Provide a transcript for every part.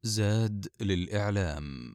زاد للإعلام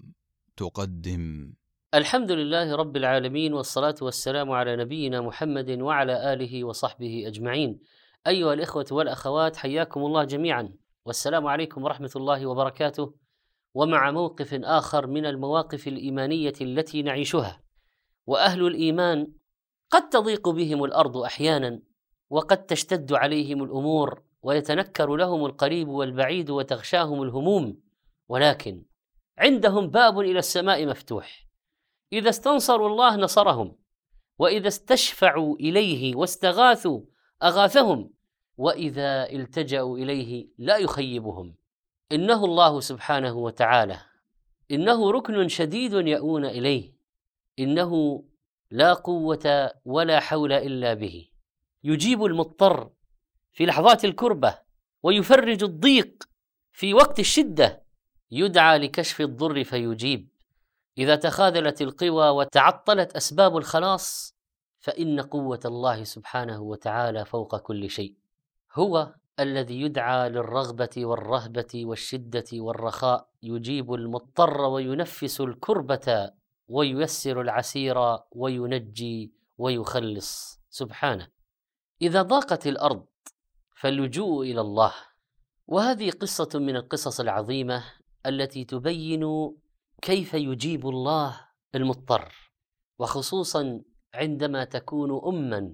تقدم. الحمد لله رب العالمين، والصلاة والسلام على نبينا محمد وعلى آله وصحبه أجمعين. أيها الإخوة والأخوات، حياكم الله جميعا، والسلام عليكم ورحمة الله وبركاته. ومع موقف آخر من المواقف الإيمانية التي نعيشها. وأهل الإيمان قد تضيق بهم الأرض أحيانا، وقد تشتد عليهم الأمور، ويتنكر لهم القريب والبعيد، وتغشاهم الهموم، ولكن عندهم باب إلى السماء مفتوح. إذا استنصروا الله نصرهم، وإذا استشفعوا إليه واستغاثوا أغاثهم، وإذا التجأوا إليه لا يخيبهم. إنه الله سبحانه وتعالى، إنه ركن شديد يأوون إليه، إنه لا قوة ولا حول إلا به. يجيب المضطر في لحظات الكربة، ويفرج الضيق في وقت الشدة. يدعى لكشف الضر فيجيب. إذا تخاذلت القوى وتعطلت أسباب الخلاص، فإن قوة الله سبحانه وتعالى فوق كل شيء. هو الذي يدعى للرغبة والرهبة والشدة والرخاء، يجيب المضطر وينفس الكربة وييسر العسير وينجي ويخلص سبحانه. إذا ضاقت الأرض فاللجوء إلى الله. وهذه قصة من القصص العظيمة التي تبين كيف يجيب الله المضطر، وخصوصا عندما تكون أماً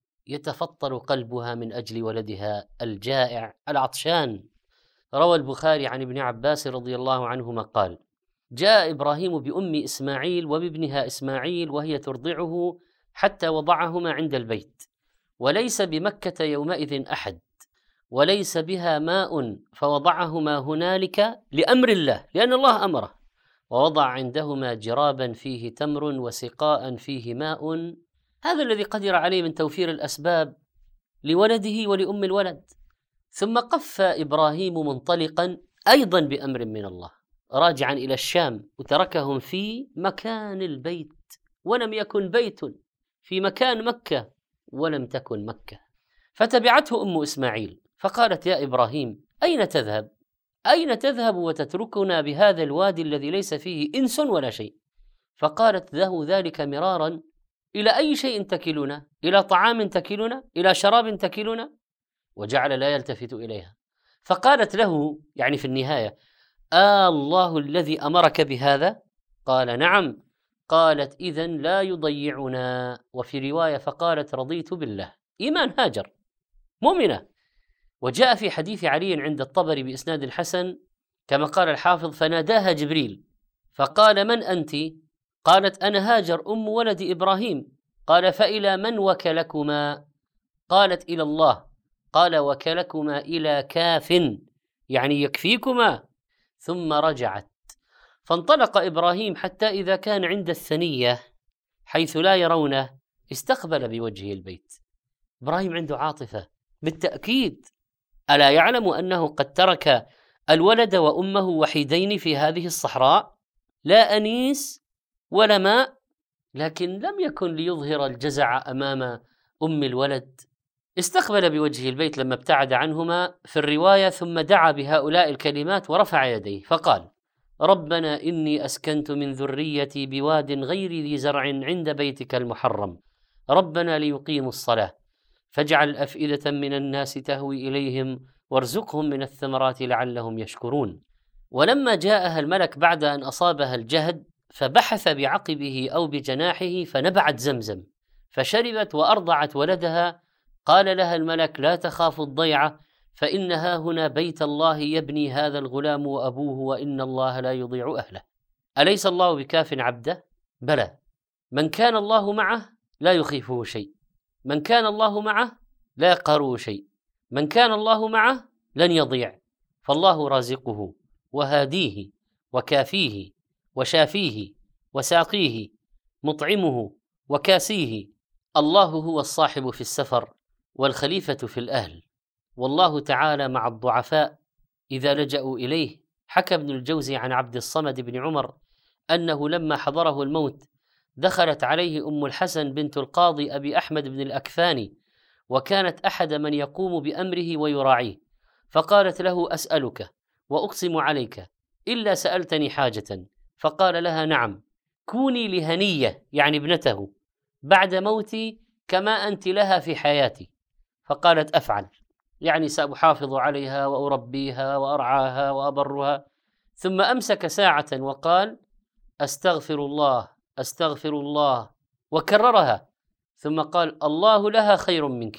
يتفطر قلبها من أجل ولدها الجائع العطشان. روى البخاري عن ابن عباس رضي الله عنهما قال: جاء إبراهيم بأم إسماعيل وبابنها إسماعيل وهي ترضعه حتى وضعهما عند البيت، وليس بمكة يومئذ أحد، وليس بها ماء، فوضعهما هنالك لأمر الله، لأن الله أمره، ووضع عندهما جرابا فيه تمر وسقاء فيه ماء. هذا الذي قدر عليه من توفير الأسباب لولده ولأم الولد. ثم قف إبراهيم منطلقا أيضا بأمر من الله، راجعا إلى الشام، وتركهم في مكان البيت، ولم يكن بيت في مكان مكة، ولم تكن مكة. فتبعته أم إسماعيل فقالت: يا إبراهيم، أين تذهب؟ أين تذهب وتتركنا بهذا الوادي الذي ليس فيه إنس ولا شيء؟ فقالت له ذلك مرارا: إلى أي شيء تكلنا؟ إلى طعام تكلنا؟ إلى شراب تكلنا؟ وجعل لا يلتفت إليها. فقالت له يعني في النهاية: الله الذي أمرك بهذا؟ قال: نعم. قالت: إذن لا يضيعنا. وفي رواية فقالت: رضيت بالله. إيمان هاجر مؤمنة. وجاء في حديث علي عند الطبري بإسناد حسن كما قال الحافظ: فناداها جبريل فقال: من أنت؟ قالت: أنا هاجر أم ولد إبراهيم. قال: فإلى من وكلكما؟ قالت: إلى الله. قال: وكلكما إلى كاف، يعني يكفيكما. ثم رجعت، فانطلق إبراهيم حتى إذا كان عند الثنية حيث لا يرونه استقبل بوجهه البيت. إبراهيم عنده عاطفة بالتأكيد. ألا يعلم أنه قد ترك الولد وأمه وحيدين في هذه الصحراء، لا أنيس ولا ماء، لكن لم يكن ليظهر الجزع أمام أم الولد. استقبل بوجه البيت لما ابتعد عنهما في الرواية، ثم دعا بهؤلاء الكلمات ورفع يديه فقال: ربنا إني أسكنت من ذريتي بواد غير ذي زرع عند بيتك المحرم، ربنا ليقيموا الصلاة فاجعل أفئدة من الناس تهوي إليهم وارزقهم من الثمرات لعلهم يشكرون. ولما جاءها الملك بعد أن أصابها الجهد فبحث بعقبه أو بجناحه فنبعت زمزم فشربت وأرضعت ولدها. قال لها الملك: لا تخاف الضيعة، فإنها هنا بيت الله يبني هذا الغلام وأبوه، وإن الله لا يضيع أهله. أليس الله بكاف عبده؟ بلى. من كان الله معه لا يخيفه شيء، من كان الله معه لا يقهره شيء، من كان الله معه لن يضيع. فالله رازقه وهاديه وكافيه وشافيه وساقيه، مطعمه وكاسيه. الله هو الصاحب في السفر والخليفة في الأهل، والله تعالى مع الضعفاء إذا لجأوا إليه. حكى ابن الجوزي عن عبد الصمد بن عمر أنه لما حضره الموت دخلت عليه أم الحسن بنت القاضي أبي أحمد بن الأكفاني، وكانت أحد من يقوم بأمره ويراعيه، فقالت له: أسألك وأقسم عليك إلا سألتني حاجة. فقال لها: نعم، كوني لهنية يعني ابنته بعد موتي كما أنت لها في حياتي. فقالت: أفعل، يعني سأحافظ عليها وأربيها وأرعاها وأبرها. ثم أمسك ساعة وقال: أستغفر الله أستغفر الله، وكررها، ثم قال: الله لها خير منك.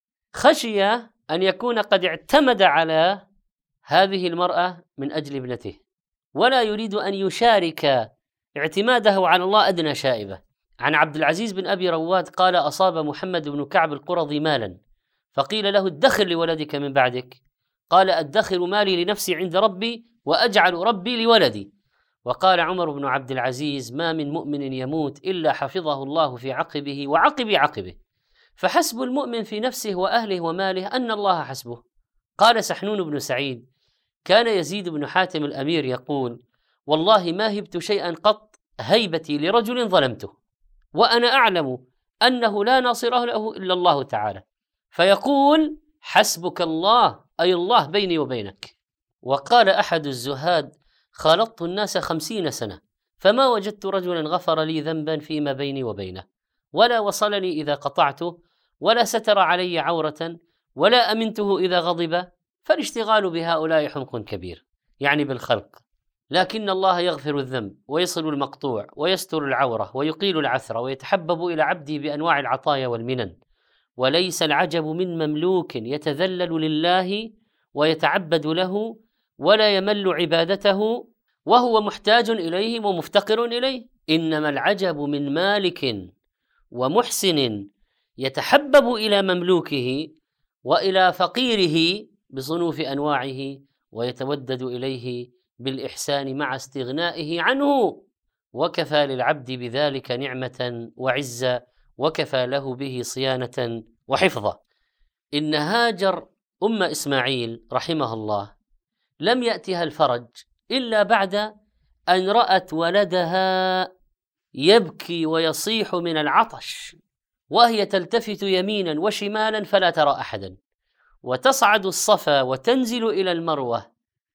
خشي أن يكون قد اعتمد على هذه المرأة من أجل ابنته، ولا يريد أن يشارك اعتماده على الله أدنى شائبة. عن عبد العزيز بن أبي رواد قال: أصاب محمد بن كعب القرظي مالا، فقيل له: ادخر لولدك من بعدك. قال: أدخر مالي لنفسي عند ربي وأجعل ربي لولدي. وقال عمر بن عبد العزيز: ما من مؤمن يموت إلا حفظه الله في عقبه وعقب عقبه، فحسب المؤمن في نفسه وأهله وماله أن الله حسبه. قال سحنون بن سعيد: كان يزيد بن حاتم الأمير يقول: والله ما هبت شيئا قط هيبتي لرجل ظلمته، وأنا أعلم أنه لا ناصره له إلا الله تعالى، فيقول: حسبك الله، أي الله بيني وبينك. وقال أحد الزهاد: خالطت الناس 50 سنة فما وجدت رجلا غفر لي ذنبا فيما بيني وبينه، ولا وصلني إذا قطعته، ولا ستر علي عورة، ولا أمنته إذا غضب، فالاشتغال بهؤلاء حمق كبير، يعني بالخلق. لكن الله يغفر الذنب ويصل المقطوع ويستر العورة ويقيل العثرة ويتحبب إلى عبده بأنواع العطايا والمنن. وليس العجب من مملوك يتذلل لله ويتعبد له ولا يمل عبادته وهو محتاج إليه ومفتقر إليه، إنما العجب من مالك ومحسن يتحبب إلى مملوكه وإلى فقيره بصنوف أنواعه ويتودد إليه بالإحسان مع استغنائه عنه، وكفى للعبد بذلك نعمة وعزة، وكفى له به صيانة وحفظة. إن هاجر أم إسماعيل رحمها الله لم يأتها الفرج إلا بعد أن رأت ولدها يبكي ويصيح من العطش، وهي تلتفت يمينا وشمالا فلا ترى أحدا، وتصعد الصفا وتنزل إلى المروة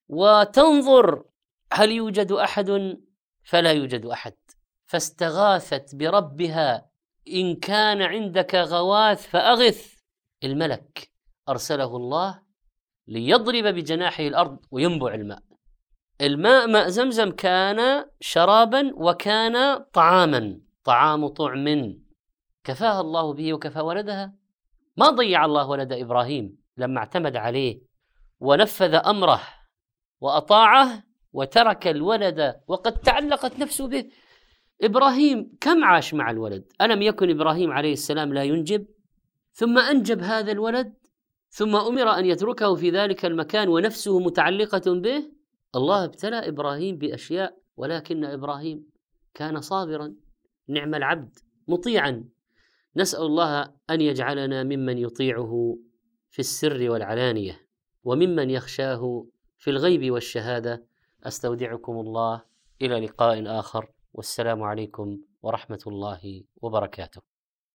وتنظر هل يوجد أحد، فلا يوجد أحد. فاستغاثت بربها: إن كان عندك غواث فأغث. الملك أرسله الله ليضرب بجناحه الأرض وينبع الماء. الماء ماء زمزم كان شرابا وكان طعاما، طعام طعم، كفاها الله به وكفى ولدها. ما ضيع الله ولد إبراهيم لما اعتمد عليه ونفذ أمره وأطاعه وترك الولد وقد تعلقت نفسه به. إبراهيم كم عاش مع الولد؟ ألم يكن إبراهيم عليه السلام لا ينجب؟ ثم أنجب هذا الولد، ثم أمر أن يتركه في ذلك المكان ونفسه متعلقة به. الله ابتلى إبراهيم بأشياء، ولكن إبراهيم كان صابرا، نعم العبد، مطيعا. نسأل الله أن يجعلنا ممن يطيعه في السر والعلانية، وممن يخشاه في الغيب والشهادة. أستودعكم الله إلى لقاء آخر، والسلام عليكم ورحمة الله وبركاته.